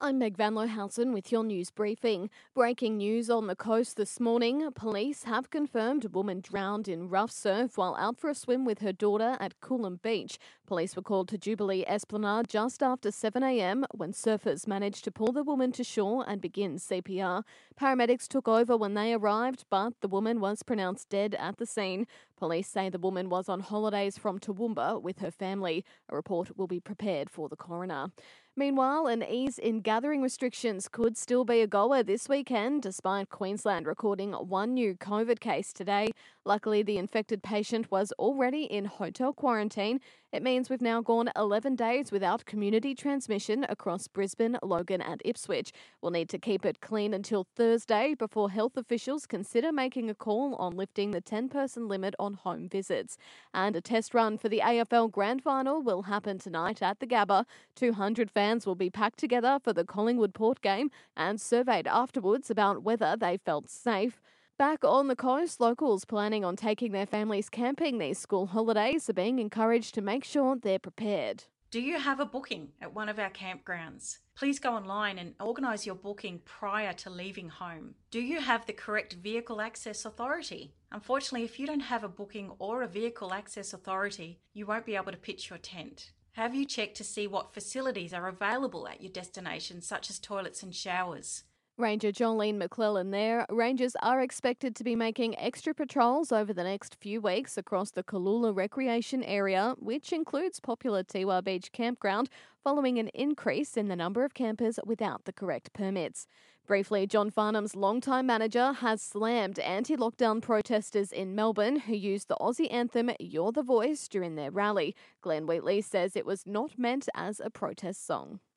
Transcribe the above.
I'm Meg Van Lohausen with your news briefing. Breaking news on the coast this morning. Police have confirmed a woman drowned in rough surf while out for a swim with her daughter at Coolum Beach. Police were called to Jubilee Esplanade just after 7 a.m. when surfers managed to pull the woman to shore and begin CPR. Paramedics took over when they arrived, but the woman was pronounced dead at the scene. Police say the woman was on holidays from Toowoomba with her family. A report will be prepared for the coroner. Meanwhile, an ease in gathering restrictions could still be a goer this weekend, despite Queensland recording one new COVID case today. Luckily, the infected patient was already in hotel quarantine. It means we've now gone 11 days without community transmission across Brisbane, Logan and Ipswich. We'll need to keep it clean until Thursday before health officials consider making a call on lifting the 10-person limit on home visits. And a test run for the AFL Grand Final will happen tonight at the Gabba. 200 fans will be packed together for the Collingwood Port game and surveyed afterwards about whether they felt safe. Back on the coast, locals planning on taking their families camping these school holidays are being encouraged to make sure they're prepared. Do you have a booking at one of our campgrounds? Please go online and organise your booking prior to leaving home. Do you have the correct vehicle access authority? Unfortunately, if you don't have a booking or a vehicle access authority, you won't be able to pitch your tent. Have you checked to see what facilities are available at your destination, such as toilets and showers? Ranger Jolene McClellan there. Rangers are expected to be making extra patrols over the next few weeks across the Cooloola recreation area, which includes popular Tiwa Beach campground, following an increase in the number of campers without the correct permits. Briefly, John Farnham's longtime manager has slammed anti-lockdown protesters in Melbourne who used the Aussie anthem You're the Voice during their rally. Glenn Wheatley says it was not meant as a protest song.